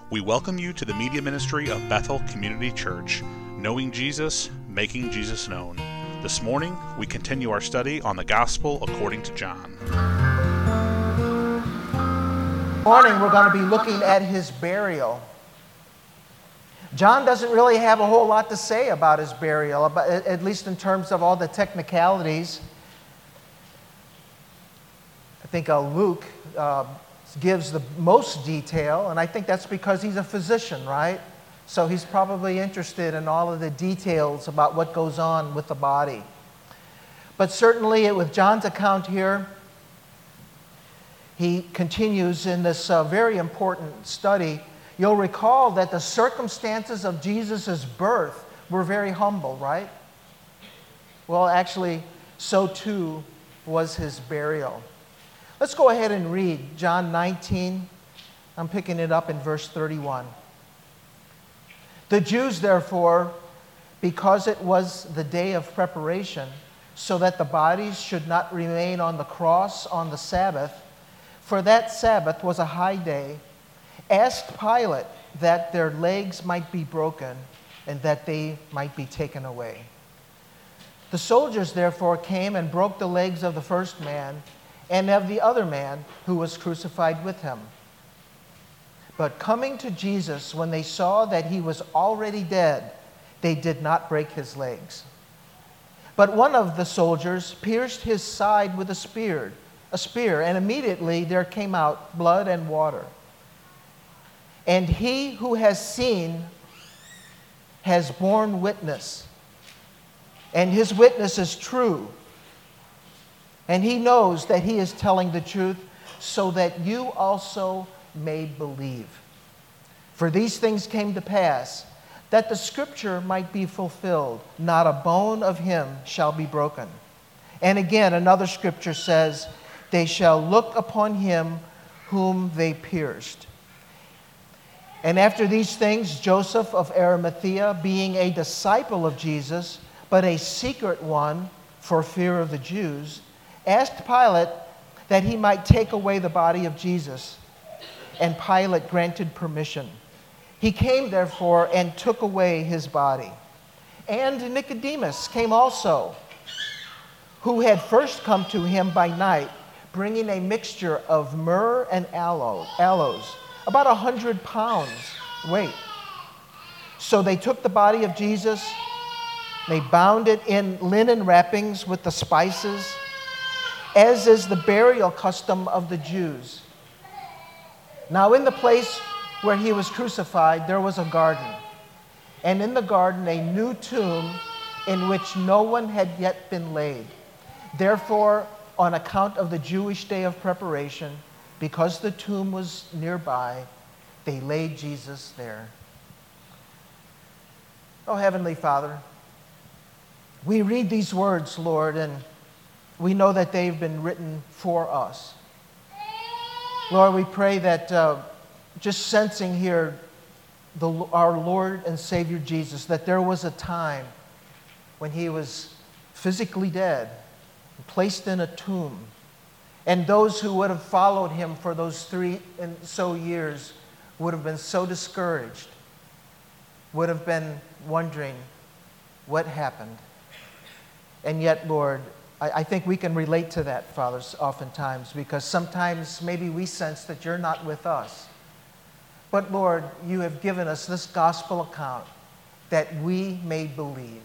We welcome you to the media ministry of Bethel Community Church, knowing Jesus, making Jesus known. This morning, we continue our study on the Gospel according to John. This morning, we're going to be looking at his burial. John doesn't really have a whole lot to say about his burial, at least in terms of all the technicalities. I think Luke gives the most detail, and I think that's because he's a physician, right? So he's probably interested in all of the details about what goes on with the body. But certainly with John's account here, he continues in this very important study. You'll recall that the circumstances of Jesus' birth were very humble, right? Well, actually, so too was his burial. Let's go ahead and read John 19. I'm picking it up in verse 31. The Jews, therefore, because it was the day of preparation, so that the bodies should not remain on the cross on the Sabbath, for that Sabbath was a high day, asked Pilate that their legs might be broken and that they might be taken away. The soldiers, therefore, came and broke the legs of the first man and of the other man who was crucified with him. But coming to Jesus, when they saw that he was already dead, they did not break his legs. But one of the soldiers pierced his side with a spear, and immediately there came out blood and water. And he who has seen has borne witness, and his witness is true. And he knows that he is telling the truth, so that you also may believe. For these things came to pass, that the scripture might be fulfilled, not a bone of him shall be broken. And again, another scripture says, they shall look upon him whom they pierced. And after these things, Joseph of Arimathea, being a disciple of Jesus, but a secret one for fear of the Jews, asked Pilate that he might take away the body of Jesus, and Pilate granted permission. He came, therefore, and took away his body. And Nicodemus came also, who had first come to him by night, bringing a mixture of myrrh and aloes, about 100 pounds weight. So they took the body of Jesus, they bound it in linen wrappings with the spices, as is the burial custom of the Jews. Now in the place where he was crucified, there was a garden, and in the garden a new tomb in which no one had yet been laid. Therefore, on account of the Jewish day of preparation, because the tomb was nearby, they laid Jesus there. Oh, Heavenly Father, we read these words, Lord, and we know that they've been written for us. Lord, we pray that just sensing here our Lord and Savior Jesus, that there was a time when he was physically dead, placed in a tomb, and those who would have followed him for those 3 and so years would have been so discouraged, would have been wondering what happened. And yet, Lord, I think we can relate to that, Father, oftentimes, because sometimes maybe we sense that you're not with us. But Lord, you have given us this gospel account that we may believe.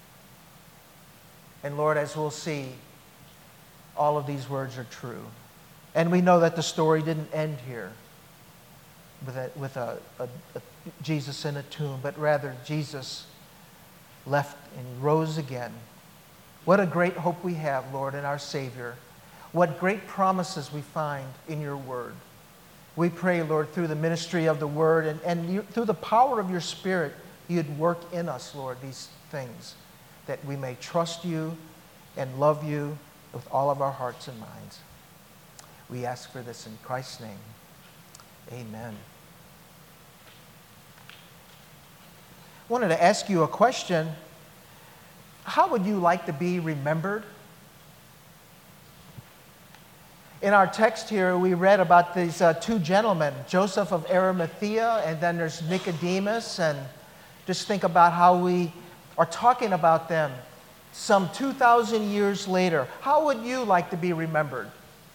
And Lord, as we'll see, all of these words are true. And we know that the story didn't end here with a Jesus in a tomb, but rather Jesus left and rose again. What a great hope we have, Lord, in our Savior. What great promises we find in your word. We pray, Lord, through the ministry of the word and through the power of your Spirit, you'd work in us, Lord, these things, that we may trust you and love you with all of our hearts and minds. We ask for this in Christ's name. Amen. I wanted to ask you a question. How would you like to be remembered? In our text here, we read about these two gentlemen, Joseph of Arimathea, and then there's Nicodemus, and just think about how we are talking about them some 2,000 years later. How would you like to be remembered?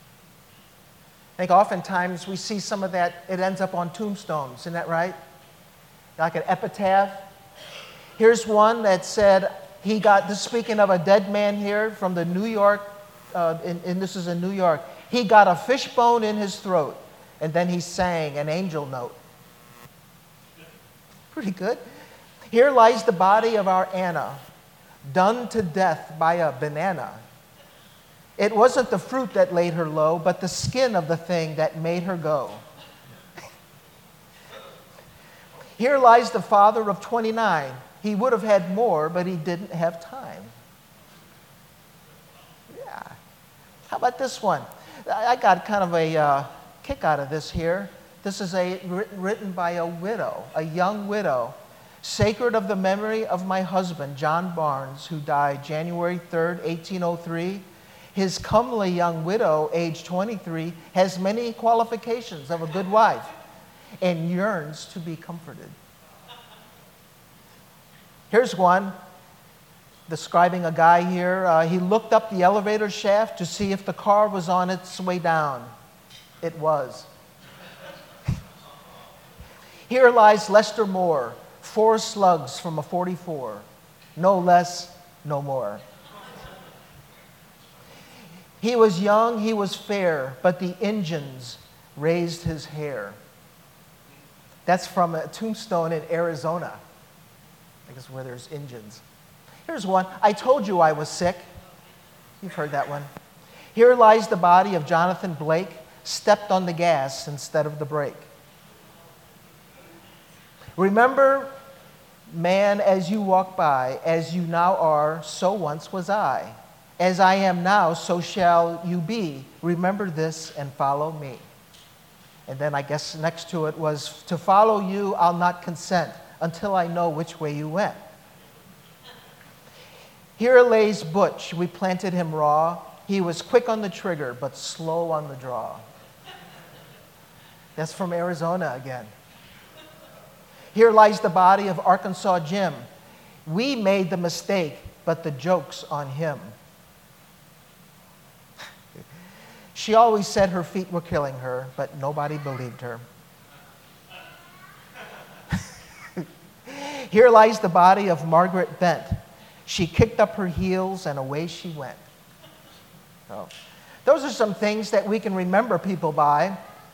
I think oftentimes we see some of that, it ends up on tombstones, isn't that right? Like an epitaph. Here's one that said, speaking of a dead man here from the New York, and this is in New York, he got a fishbone in his throat, and then he sang an angel note. Pretty good. Here lies the body of our Anna, done to death by a banana. It wasn't the fruit that laid her low, but the skin of the thing that made her go. Here lies the father of 29. He would have had more, but he didn't have time. Yeah. How about this one? I got kind of a kick out of this here. This is written by a widow, a young widow. Sacred of the memory of my husband, John Barnes, who died January 3rd, 1803. His comely young widow, age 23, has many qualifications of a good wife and yearns to be comforted. Here's one describing a guy here. He looked up the elevator shaft to see if the car was on its way down. It was. Here lies Lester Moore, 4 slugs from a 44. No less, no more. He was young, he was fair, but the engines raised his hair. That's from a tombstone in Arizona. I guess where there's engines. Here's one. I told you I was sick. You've heard that one. Here lies the body of Jonathan Blake, stepped on the gas instead of the brake. Remember, man, as you walk by, as you now are, so once was I. As I am now, so shall you be. Remember this and follow me. And then I guess next to it was, to follow you, I'll not consent until I know which way you went. Here lays Butch. We planted him raw. He was quick on the trigger, but slow on the draw. That's from Arizona again. Here lies the body of Arkansas Jim. We made the mistake, but the joke's on him. She always said her feet were killing her, but nobody believed her. Here lies the body of Margaret Bent. She kicked up her heels and away she went. So, those are some things that we can remember people by.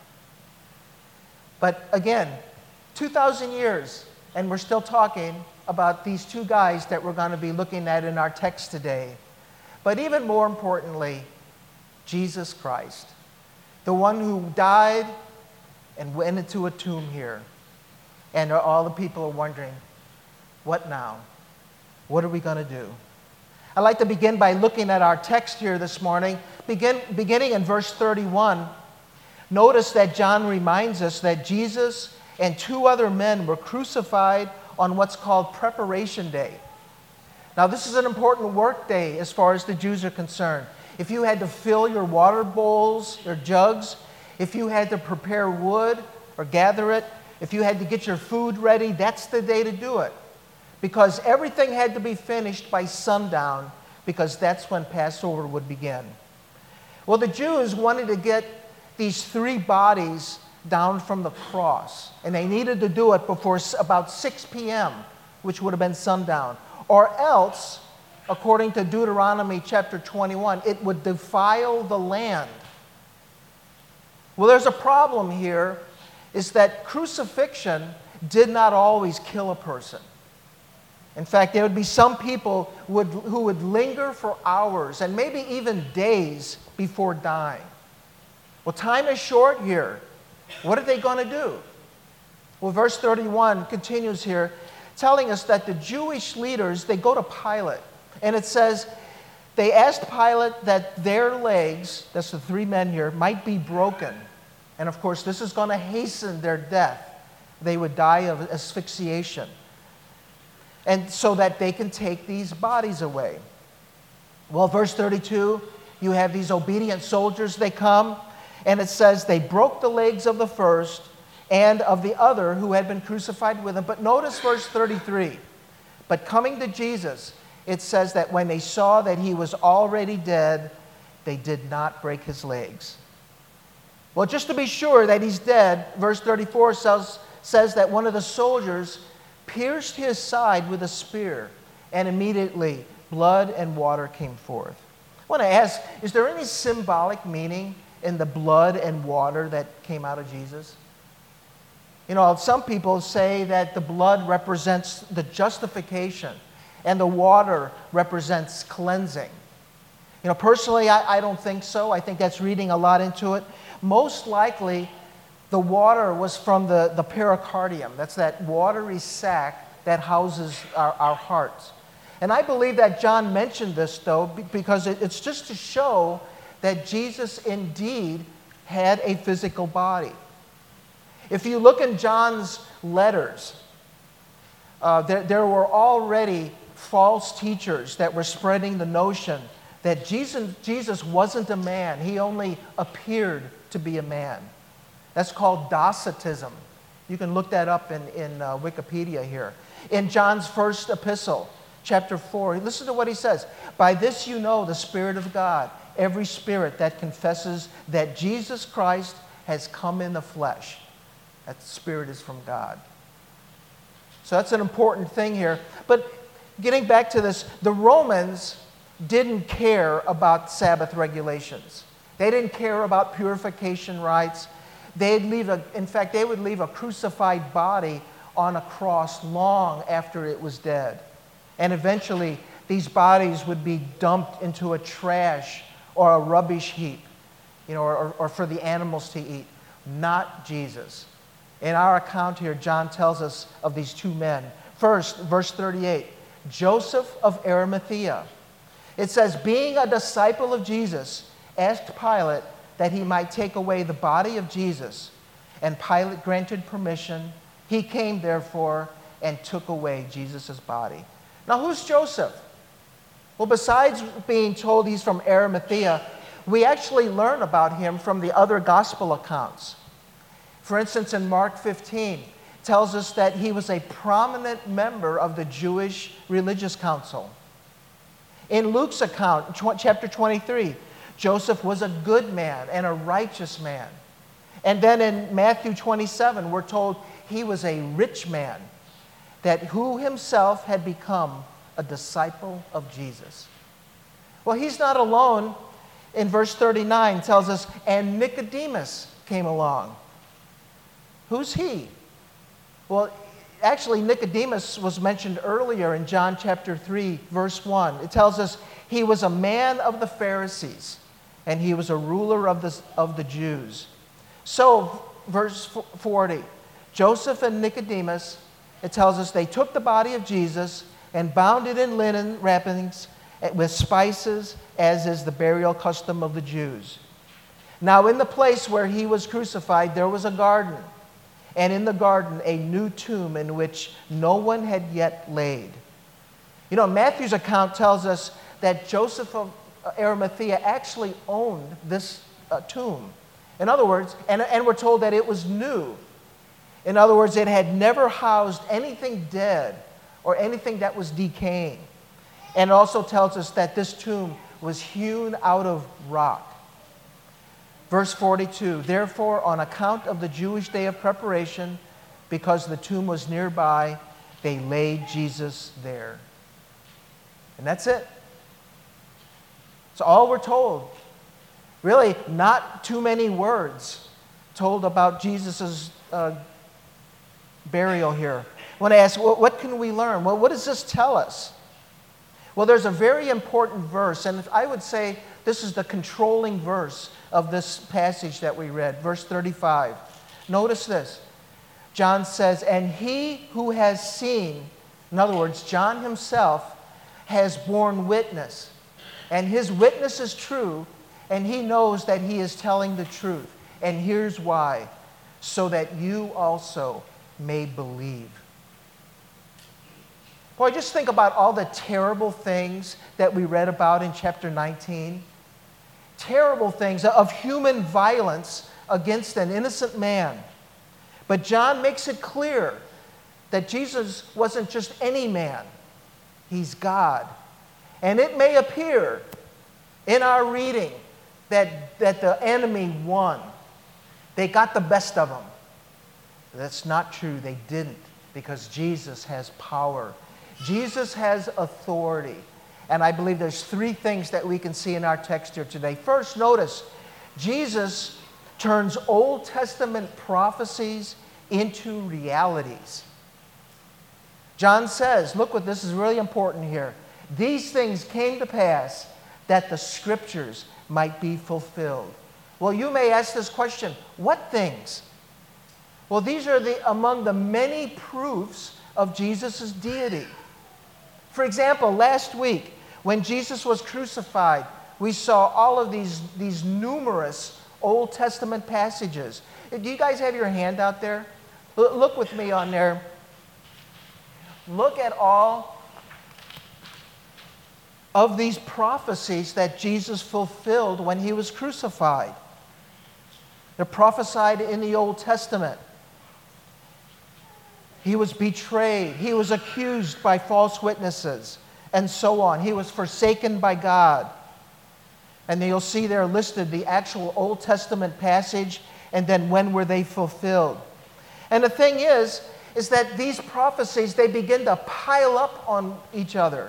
But again, 2,000 years, and we're still talking about these two guys that we're going to be looking at in our text today. But even more importantly, Jesus Christ, the one who died and went into a tomb here. And all the people are wondering, what now? What are we going to do? I'd like to begin by looking at our text here this morning, beginning in verse 31. Notice that John reminds us that Jesus and 2 other men were crucified on what's called Preparation Day. Now, this is an important work day as far as the Jews are concerned. If you had to fill your water bowls or jugs, if you had to prepare wood or gather it, if you had to get your food ready, that's the day to do it. Because everything had to be finished by sundown, because that's when Passover would begin. Well, the Jews wanted to get these 3 bodies down from the cross, and they needed to do it before about 6 p.m., which would have been sundown. Or else, according to Deuteronomy chapter 21, it would defile the land. Well, there's a problem here, is that crucifixion did not always kill a person. In fact, there would be some people who would linger for hours and maybe even days before dying. Well, time is short here. What are they going to do? Well, verse 31 continues here, telling us that the Jewish leaders, they go to Pilate. And it says, they asked Pilate that their legs, that's the 3 men here, might be broken. And of course, this is going to hasten their death. They would die of asphyxiation. And so that they can take these bodies away. Well, verse 32, you have these obedient soldiers, they come, and it says they broke the legs of the first and of the other who had been crucified with him. But notice verse 33. But coming to Jesus, it says that when they saw that he was already dead, they did not break his legs. Well, just to be sure that he's dead, verse 34 says that one of the soldiers pierced his side with a spear, and immediately blood and water came forth. I want to ask, is there any symbolic meaning in the blood and water that came out of Jesus? You know, some people say that the blood represents the justification and the water represents cleansing. You know, personally, I don't think so. I think that's reading a lot into it. Most likely, the water was from the pericardium. That's that watery sac that houses our hearts. And I believe that John mentioned this, though, because it's just to show that Jesus indeed had a physical body. If you look in John's letters, there were already false teachers that were spreading the notion that Jesus wasn't a man. He only appeared to be a man. That's called Docetism. You can look that up in Wikipedia here. In John's first epistle, chapter 4, listen to what he says. By this you know the Spirit of God, every spirit that confesses that Jesus Christ has come in the flesh. That spirit is from God. So that's an important thing here. But getting back to this, the Romans didn't care about Sabbath regulations. They didn't care about purification rites. They would leave a crucified body on a cross long after it was dead. And eventually, these bodies would be dumped into a trash or a rubbish heap, or for the animals to eat. Not Jesus. In our account here, John tells us of these two men. First, verse 38, Joseph of Arimathea. It says, being a disciple of Jesus, asked Pilate that he might take away the body of Jesus. And Pilate granted permission. He came, therefore, and took away Jesus' body. Now, who's Joseph? Well, besides being told he's from Arimathea, we actually learn about him from the other gospel accounts. For instance, in Mark 15, it tells us that he was a prominent member of the Jewish religious council. In Luke's account, chapter 23, Joseph was a good man and a righteous man. And then in Matthew 27, we're told he was a rich man, that who himself had become a disciple of Jesus. Well, he's not alone. In verse 39 tells us, and Nicodemus came along. Who's he? Well, actually, Nicodemus was mentioned earlier in John chapter 3, verse 1. It tells us he was a man of the Pharisees, and he was a ruler of the Jews. So, verse 40, Joseph and Nicodemus, it tells us they took the body of Jesus and bound it in linen wrappings with spices, as is the burial custom of the Jews. Now, in the place where he was crucified, there was a garden, and in the garden a new tomb in which no one had yet laid. You know, Matthew's account tells us that Joseph of Arimathea actually owned this tomb. In other words, and we're told that it was new. In other words, it had never housed anything dead or anything that was decaying. And it also tells us that this tomb was hewn out of rock. Verse 42, therefore, on account of the Jewish day of preparation, because the tomb was nearby, they laid Jesus there. And that's it. It's all we're told. Really, not too many words told about Jesus' burial here. I want to ask, what can we learn? Well, what does this tell us? Well, there's a very important verse, and I would say this is the controlling verse of this passage that we read, verse 35. Notice this. John says, and he who has seen, in other words, John himself, has borne witness. And his witness is true, and he knows that he is telling the truth. And here's why. So that you also may believe. Boy, just think about all the terrible things that we read about in chapter 19. terrible things of human violence against an innocent man. But John makes it clear that Jesus wasn't just any man. He's God. And it may appear in our reading that the enemy won. They got the best of him. That's not true. They didn't, because Jesus has power. Jesus has authority. And I believe there's three things that we can see in our text here today. First, notice, Jesus turns Old Testament prophecies into realities. John says, look what this is really important here. These things came to pass that the Scriptures might be fulfilled. Well, you may ask this question, what things? Well, these are among the many proofs of Jesus' deity. For example, last week, when Jesus was crucified, we saw all of these numerous Old Testament passages. Do you guys have your hand out there? Look with me on there. Look at all of these prophecies that Jesus fulfilled when he was crucified. They're prophesied in the Old Testament. He was betrayed. He was accused by false witnesses, and so on. He was forsaken by God. And you'll see there listed the actual Old Testament passage, and then when were they fulfilled. And the thing is that these prophecies, they begin to pile up on each other.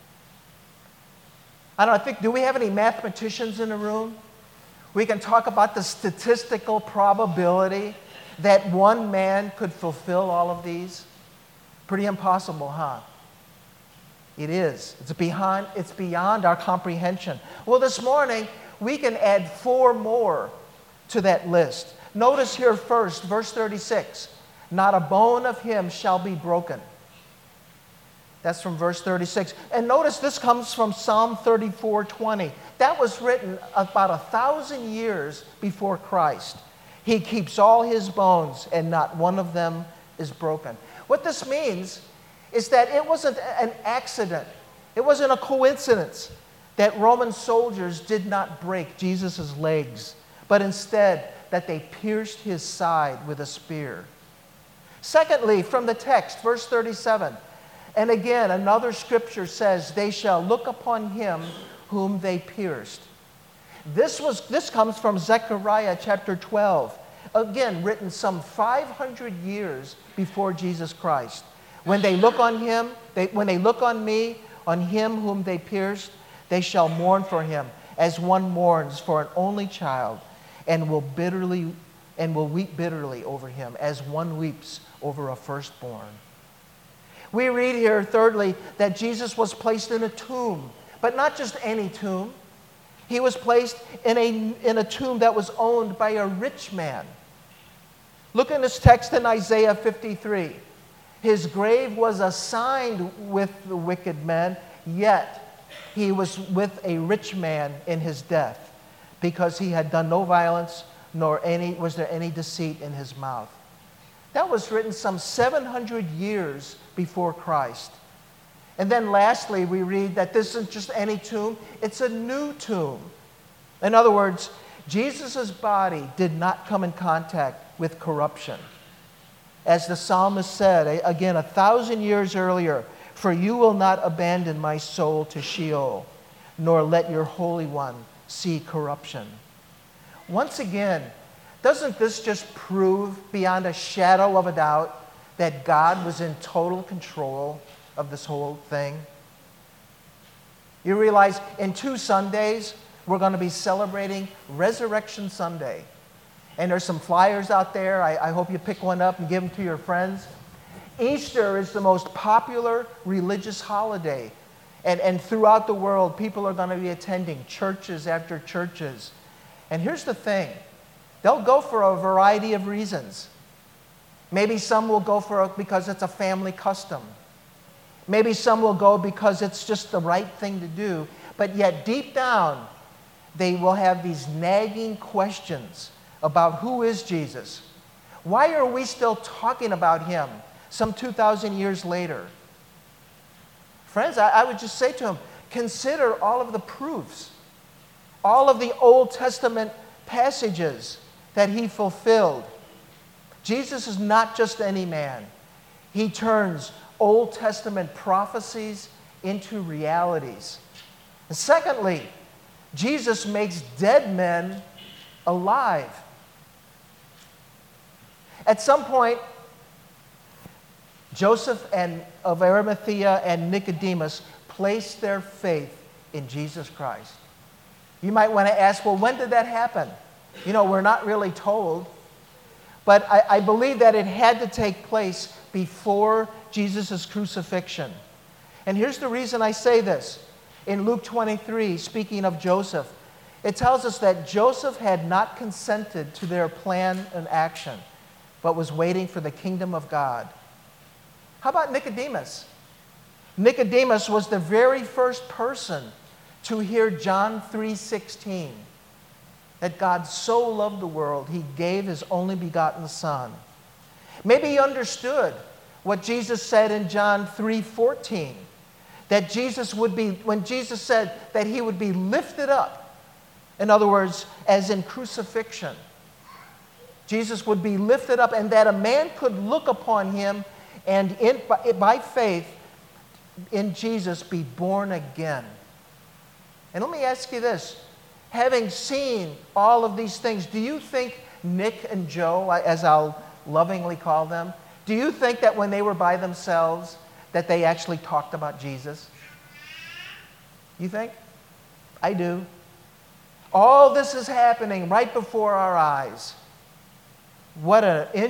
Do we have any mathematicians in the room? We can talk about the statistical probability that one man could fulfill all of these. Pretty impossible, huh? It is. It's beyond our comprehension. Well, this morning, we can add 4 more to that list. Notice here first, verse 36. Not a bone of him shall be broken. That's from verse 36. And notice this comes from Psalm 34:20. That was written about 1,000 years before Christ. He keeps all his bones, and not one of them is broken. What this means is that it wasn't an accident. It wasn't a coincidence that Roman soldiers did not break Jesus' legs, but instead that they pierced his side with a spear. Secondly, from the text, verse 37, and again, another scripture says, they shall look upon him whom they pierced. This comes from Zechariah chapter 12, again written some 500 years before Jesus Christ. When they look on him, when they look on me, on him whom they pierced, they shall mourn for him as one mourns for an only child, and will weep bitterly over him as one weeps over a firstborn. We read here, thirdly, that Jesus was placed in a tomb, but not just any tomb. He was placed in a tomb that was owned by a rich man. Look in this text in Isaiah 53. His grave was assigned with the wicked men, yet he was with a rich man in his death, because he had done no violence, nor was there any deceit in his mouth. That was written some 700 years before Christ. And then lastly, we read that this isn't just any tomb, it's a new tomb. In other words, Jesus' body did not come in contact with corruption. As the psalmist said, again, 1,000 years earlier, for you will not abandon my soul to Sheol, nor let your Holy One see corruption. Once again, doesn't this just prove beyond a shadow of a doubt that God was in total control of this whole thing? You realize in 2 Sundays, we're going to be celebrating Resurrection Sunday. And there's some flyers out there. I hope you pick one up and give them to your friends. Easter is the most popular religious holiday. And throughout the world, people are going to be attending churches after churches. And here's the thing. They'll go for a variety of reasons. Maybe some will go because it's a family custom. Maybe some will go because it's just the right thing to do. But yet deep down, they will have these nagging questions about who is Jesus. Why are we still talking about him some 2,000 years later? Friends, I would just say to them, consider all of the proofs. all of the Old Testament passages that he fulfilled. Jesus is not just any man. He turns Old Testament prophecies into realities. And secondly, Jesus makes dead men alive. At some point, Joseph of Arimathea and Nicodemus placed their faith in Jesus Christ. You might want to ask, well, when did that happen? We're not really told. But I believe that it had to take place before Jesus' crucifixion. And here's the reason I say this. In Luke 23, speaking of Joseph, it tells us that Joseph had not consented to their plan and action, but was waiting for the kingdom of God. How about Nicodemus? Nicodemus was the very first person to hear John 3:16, that God so loved the world, he gave his only begotten Son. Maybe he understood what Jesus said in John 3:14, that when Jesus said that he would be lifted up, in other words, as in crucifixion, Jesus would be lifted up, and that a man could look upon him and by faith in Jesus be born again. And let me ask you this. Having seen all of these things, do you think Nick and Joe, as I'll lovingly call them, do you think that when they were by themselves that they actually talked about Jesus? You think? I do. All this is happening right before our eyes. What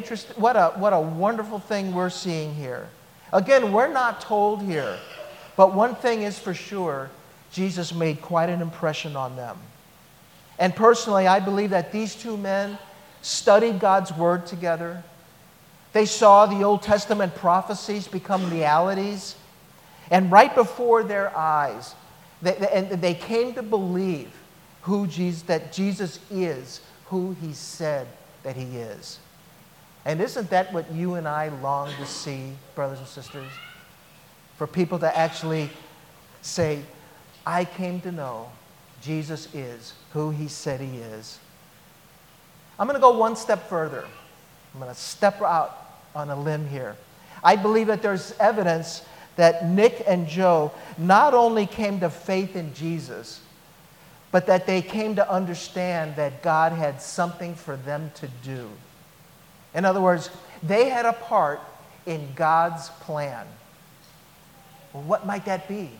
a wonderful thing we're seeing here. Again, we're not told here, but one thing is for sure, Jesus made quite an impression on them. And personally, I believe that these two men studied God's Word together. They saw the Old Testament prophecies become realities. And right before their eyes, they came to believe that Jesus is who he said that he is. And isn't that what you and I long to see, brothers and sisters? For people to actually say, I came to know Jesus is who he said he is. I'm going to go one step further. I'm going to step out on a limb here. I believe that there's evidence that Nick and Joe not only came to faith in Jesus, but that they came to understand that God had something for them to do. In other words, they had a part in God's plan. Well, what might that be?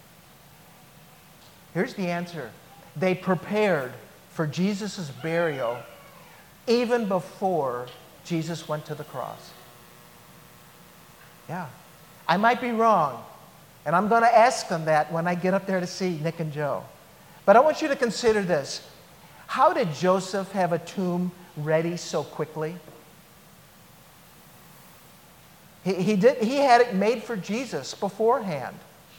Here's the answer. They prepared for Jesus' burial even before Jesus went to the cross. Yeah. I might be wrong, and I'm going to ask them that when I get up there to see Nick and Joe. But I want you to consider this. How did Joseph have a tomb ready so quickly? He had it made for Jesus beforehand.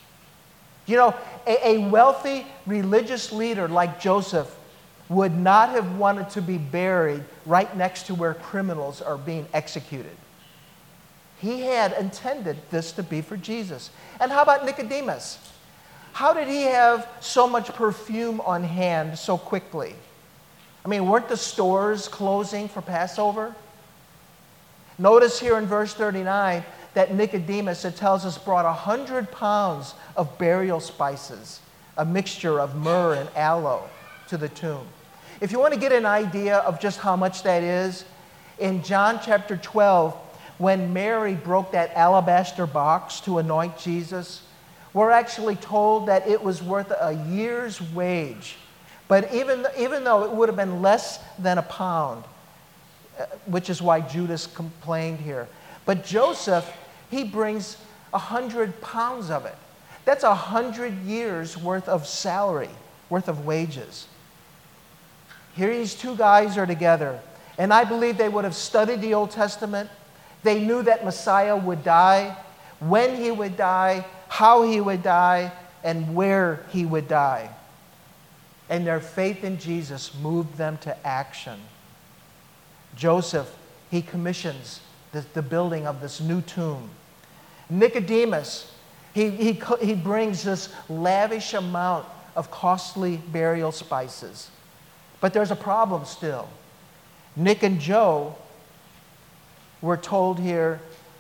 A wealthy religious leader like Joseph would not have wanted to be buried right next to where criminals are being executed. He had intended this to be for Jesus. And how about Nicodemus? How did he have so much perfume on hand so quickly? I mean, weren't the stores closing for Passover? Notice here in verse 39 that Nicodemus, it tells us, brought 100 pounds of burial spices, a mixture of myrrh and aloe, to the tomb. If you want to get an idea of just how much that is, in John chapter 12, when Mary broke that alabaster box to anoint Jesus, we're actually told that it was worth a year's wage. But even though it would have been less than a pound, which is why Judas complained here. But Joseph, he brings 100 pounds of it. That's 100 years worth of salary, worth of wages. Here these two guys are together, and I believe they would have studied the Old Testament. They knew that Messiah would die, when he would die, how he would die, and where he would die. And their faith in Jesus moved them to action. Joseph, he commissions the building of this new tomb. Nicodemus, he brings this lavish amount of costly burial spices. But there's a problem still. Nick and Joe were told here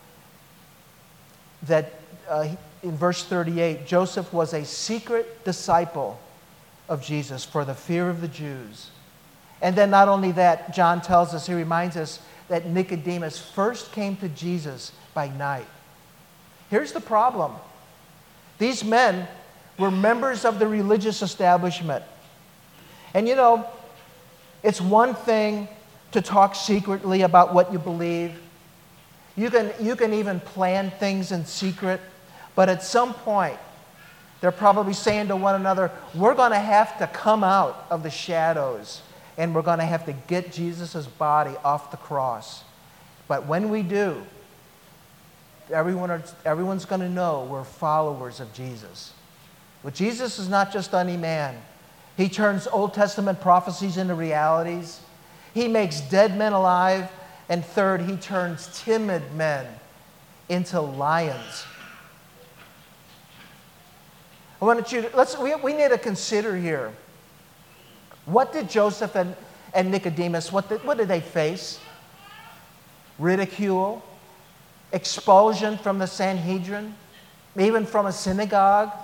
that in verse 38, Joseph was a secret disciple of Jesus for the fear of the Jews. And then not only that, John tells us, he reminds us that Nicodemus first came to Jesus by night. Here's the problem. These men were members of the religious establishment. And you know, it's one thing to talk secretly about what you believe. You can even plan things in secret. But at some point, they're probably saying to one another, we're going to have to come out of the shadows and we're going to have to get Jesus' body off the cross. But when we do, everyone's going to know we're followers of Jesus. But Jesus is not just any man. He turns Old Testament prophecies into realities. He makes dead men alive. And third, he turns timid men into lions. I want you to, we need to consider here, what did Joseph and Nicodemus, what did they face? Ridicule, expulsion from the Sanhedrin, even from a synagogue,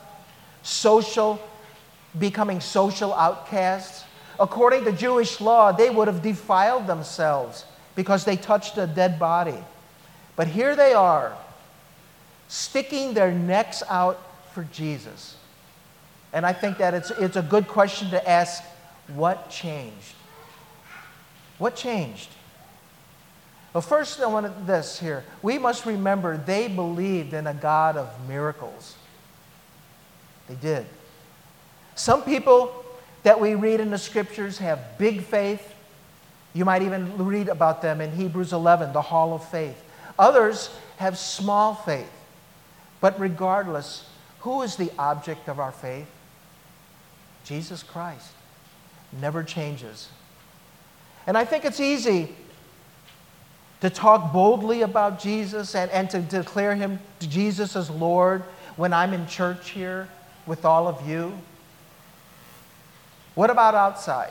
becoming social outcasts. According to Jewish law, they would have defiled themselves because they touched a dead body. But here they are, sticking their necks out for Jesus. And I think that it's a good question to ask, what changed? What changed? Well, first I wanted this here. We must remember they believed in a God of miracles. They did. Some people that we read in the scriptures have big faith. You might even read about them in Hebrews 11, the hall of faith. Others have small faith. But regardless, who is the object of our faith? Jesus Christ. Never changes. And I think it's easy to talk boldly about Jesus and to declare him, Jesus as Lord, when I'm in church here with all of you. What about outside?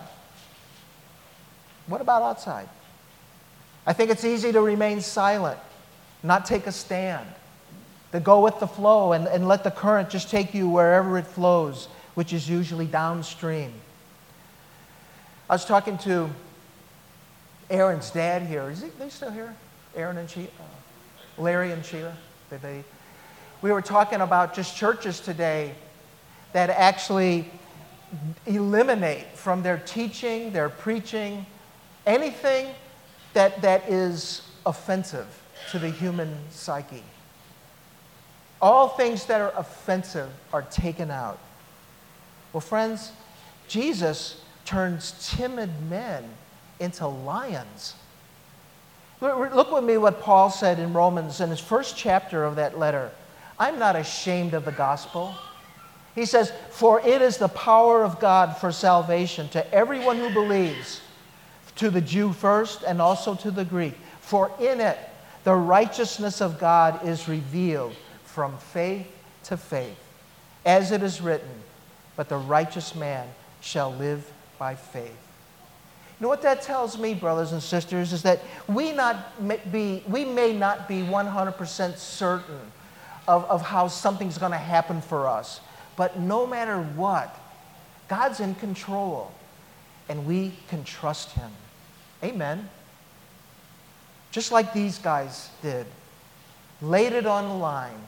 What about outside? I think it's easy to remain silent, not take a stand, to go with the flow and let the current just take you wherever it flows, which is usually downstream. I was talking to Aaron's dad here. Are they still here? Aaron and Sheila? Larry and Sheila? We were talking about just churches today that actually eliminate from their teaching, their preaching, anything that is offensive to the human psyche. All things that are offensive are taken out. Well, friends, Jesus turns timid men into lions. Look with me what Paul said in Romans in his first chapter of that letter. I'm not ashamed of the gospel. He says, for it is the power of God for salvation to everyone who believes, to the Jew first and also to the Greek. For in it the righteousness of God is revealed from faith to faith. As it is written, but the righteous man shall live by faith. You know what that tells me, brothers and sisters, is that we may not be 100% certain of how something's going to happen for us. But no matter what, God's in control, and we can trust him. Amen. Just like these guys did. Laid it on the line.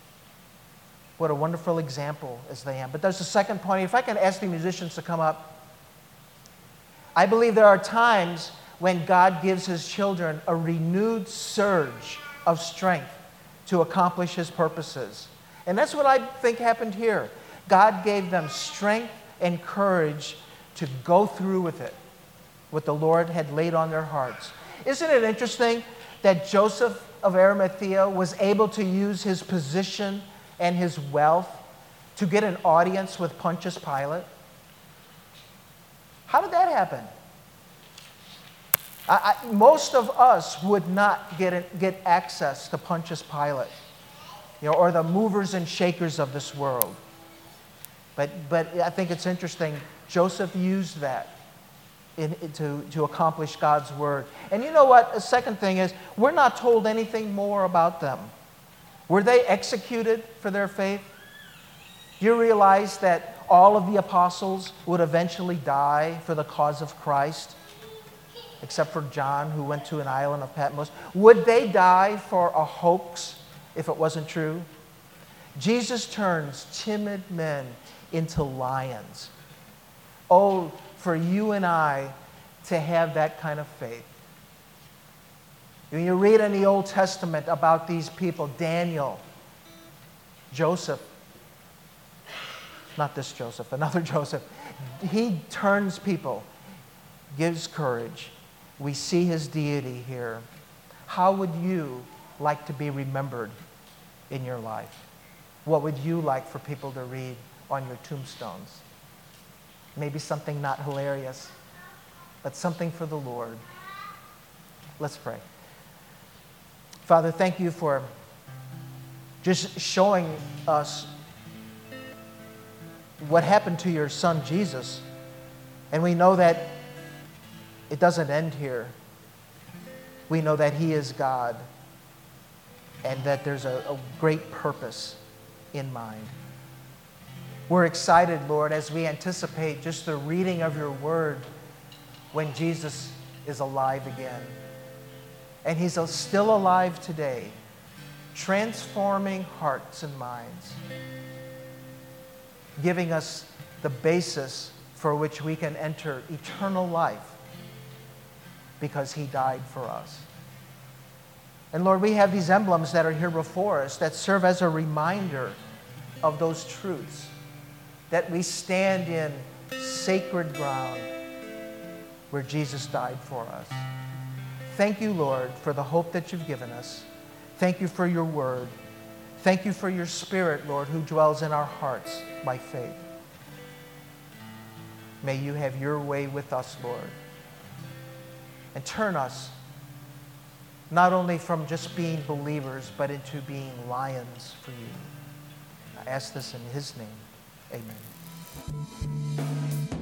What a wonderful example as they am. But there's a second point. If I can ask the musicians to come up. I believe there are times when God gives his children a renewed surge of strength to accomplish his purposes. And that's what I think happened here. God gave them strength and courage to go through with it, what the Lord had laid on their hearts. Isn't it interesting that Joseph of Arimathea was able to use his position and his wealth to get an audience with Pontius Pilate? How did that happen? Most of us would not get access to Pontius Pilate, or the movers and shakers of this world. But I think it's interesting, Joseph used that to accomplish God's word. And you know what? The second thing is, we're not told anything more about them. Were they executed for their faith? Do you realize that all of the apostles would eventually die for the cause of Christ, except for John, who went to an island of Patmos? Would they die for a hoax if it wasn't true? Jesus turns timid men into lions. Oh, for you and I to have that kind of faith. When you read in the Old Testament about these people, Daniel, Joseph, not this Joseph, another Joseph, he turns people, gives courage. We see his deity here. How would you like to be remembered in your life? What would you like for people to read on your tombstones? Maybe something not hilarious, but something for the Lord. Let's pray. Father, thank you for just showing us what happened to your son Jesus. And we know that it doesn't end here. We know that he is God and that there's a great purpose in mind. We're excited, Lord, as we anticipate just the reading of your word when Jesus is alive again. And he's still alive today, transforming hearts and minds, giving us the basis for which we can enter eternal life because he died for us. And Lord, we have these emblems that are here before us that serve as a reminder of those truths, that we stand in sacred ground where Jesus died for us. Thank you, Lord, for the hope that you've given us. Thank you for your word. Thank you for your Spirit, Lord, who dwells in our hearts by faith. May you have your way with us, Lord, and turn us not only from just being believers, but into being lions for you. I ask this in his name. Amen.